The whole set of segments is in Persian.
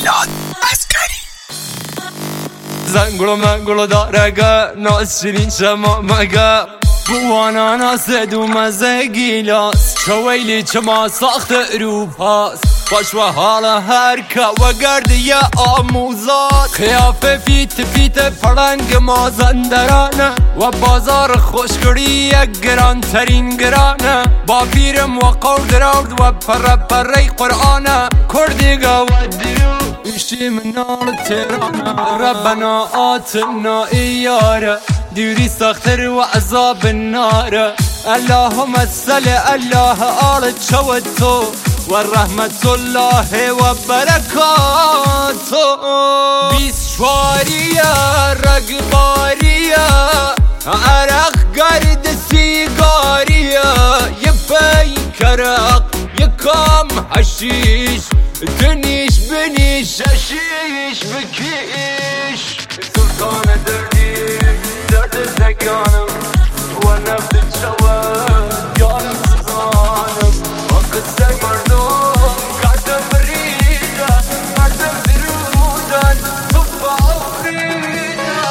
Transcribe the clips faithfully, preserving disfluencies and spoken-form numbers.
میلاد عسکری. زنگلو منگلو دارگه ناز شیرین شما مگه بوانا ناسد و مزه گیلاس چویلی چما ساخت اروپاس باش و حال هرکه و گردی آموزاد خیافه فیت فیت پرنگ مازندرانه و بازار خوشگری گران ترین گرانه با پیرم و قول درود و پر پره قرآنه کردیگه و درو ایشی منال تیرانه ربنا آتنا ایاره دیوری ساختر و عذاب النار اللهم صل الله آل چوتو و رحمت الله و برکاتو بیسواریا رگباریا عرق گرد سیگاریا یه پیکرق یه کام حشیش دنیش بنیش حشیش بکیش سلطان دردی درد زگانم و نفت شوه یارم سزانم و قصه مردم کردم بریده مردم درودن تو باوریده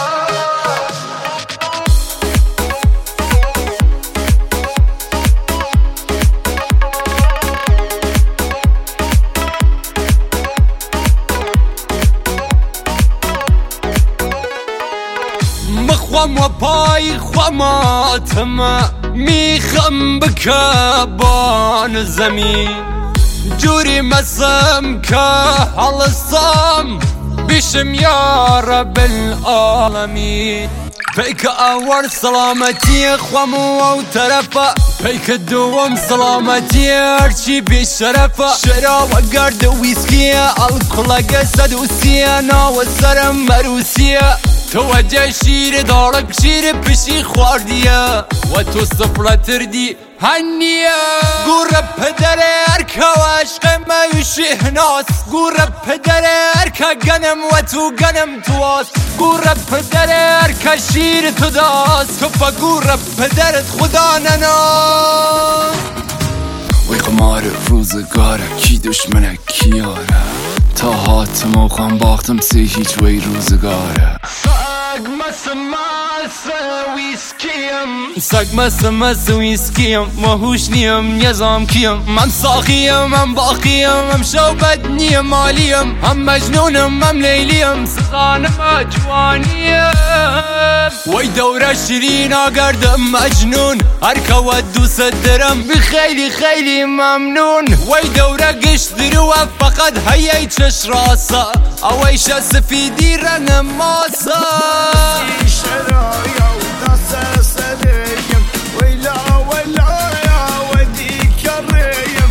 مخوام و پای خواماتم میخم بکبان زمین جوری مسم که حلصم بشم یا رب العالمین پیک اول سلامتی خوام و طرفه پیک دوم سلامتی هرچی بیشرفه شراب و گرد ویسکی الکل صدوسیه ناو سرم مروسیه توجه شیر دارک شیر پشی خواردیه و تو سفرتر دی هنیه گوره پدر ارکه و عشق میوشی هناس گوره پدر ارکه گنم و تو گنم تو آس گوره پدر ارکه شیر تو داست تو پا گوره پدرت خدا نناس وی قمار روزگاره کی دشمنه کی یاره تا حاتم و خان باختم سی هیچ وی روزگاره سگ مس مس ویسکیم سگ مس مس ویسکیم و هوش نیم نظام کیم من ساقیم من باقیم هم شوبت نیم مالیم هم مجنونم هم لیلیم سخانم جوانیم وی دوره شیرین آگردم مجنون هرکه و دوست درم خیلی خیلی ممنون وی دوره گشت درو فقط هیای چش راسا اویش سفیدی رنگ ماسا شرايا وداس سريم ويلا ويلا يا وديك الريم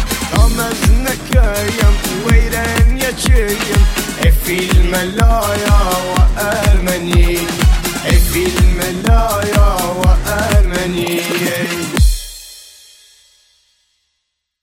امزنك يم ويرن يا شيم في الملايا